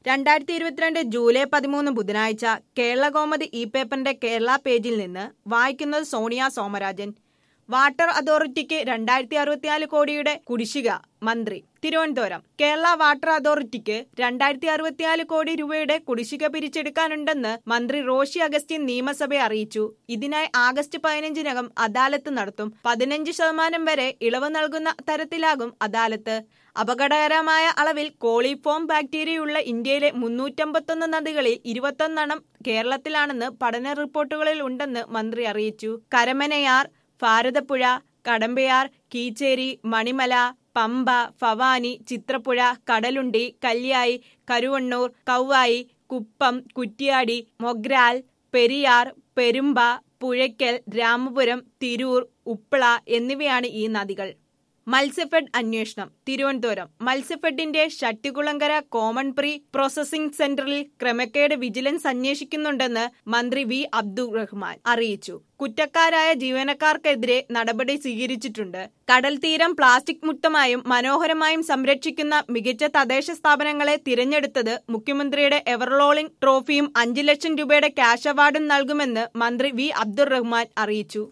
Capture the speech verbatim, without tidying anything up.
രണ്ടായിരത്തി ഇരുപത്തിരണ്ട് ജൂലൈ പതിമൂന്ന് ബുധനാഴ്ച കേരളകൗമുദി ഇ പേപ്പറിന്റെ കേരള പേജിൽ നിന്ന് വായിക്കുന്നത് സോണിയ സോമരാജൻ. വാട്ടർ അതോറിറ്റിക്ക് രണ്ടായിരത്തി അറുപത്തിനാല് കോടിയുടെ കുടിശ്ശിക മന്ത്രി തിരുവനന്തപുരം. കേരള വാട്ടർ അതോറിറ്റിക്ക് രണ്ടായിരത്തി അറുപത്തിനാല് കോടി രൂപയുടെ കുടിശ്ശിക പിരിച്ചെടുക്കാനുണ്ടെന്ന് മന്ത്രി റോഷി അഗസ്റ്റിൻ നിയമസഭയെ അറിയിച്ചു. ഇതിനായി ആഗസ്റ്റ് പതിനഞ്ചിനകം അദാലത്ത് നടത്തും. പതിനഞ്ച് ശതമാനം വരെ ഇളവ് നൽകുന്ന തരത്തിലാകും അദാലത്ത്. അപകടകരമായ അളവിൽ കോളിഫോം ബാക്ടീരിയയുള്ള ഇന്ത്യയിലെ മുന്നൂറ്റമ്പത്തൊന്ന് നദികളിൽ ഇരുപത്തൊന്നെണ്ണം കേരളത്തിലാണെന്ന് പഠന റിപ്പോർട്ടുകളിൽ ഉണ്ടെന്ന് മന്ത്രി അറിയിച്ചു. കരമനയാർ, ഭാരതപ്പുഴ, കടമ്പയാർ, കീച്ചേരി, മണിമല, പമ്പ, ഭവാനി, ചിത്രപ്പുഴ, കടലുണ്ടി, കല്യായി, കരുവണ്ണൂർ, കൗവായി, കുപ്പം, കുറ്റ്യാടി, മൊഗ്രാൽ, പെരിയാർ, പെരുമ്പ, പുഴയ്ക്കൽ, രാമപുരം, തിരൂർ, ഉപ്പള എന്നിവയാണ് ഈ നദികൾ. മത്സ്യഫെഡ് അന്വേഷണം തിരുവനന്തപുരം. മത്സ്യഫെഡിന്റെ ഷട്ടികുളങ്ങര കോമൺ പ്രീ പ്രോസസിംഗ് സെന്ററിൽ ക്രമക്കേട് വിജിലൻസ് അന്വേഷിക്കുന്നുണ്ടെന്ന് മന്ത്രി വി അബ്ദുറഹ്മാൻ അറിയിച്ചു. കുറ്റക്കാരായ ജീവനക്കാർക്കെതിരെ നടപടി സ്വീകരിച്ചിട്ടുണ്ട്. കടൽ തീരം പ്ലാസ്റ്റിക് മുക്തമായും മനോഹരമായും സംരക്ഷിക്കുന്ന മികച്ച തദ്ദേശ സ്ഥാപനങ്ങളെ തിരഞ്ഞെടുത്തത് മുഖ്യമന്ത്രിയുടെ എവർലോളിംഗ് ട്രോഫിയും അഞ്ചു ലക്ഷം രൂപയുടെ ക്യാഷ് അവാർഡും നൽകുമെന്ന് മന്ത്രി വി അബ്ദുറഹ്മാൻ അറിയിച്ചു.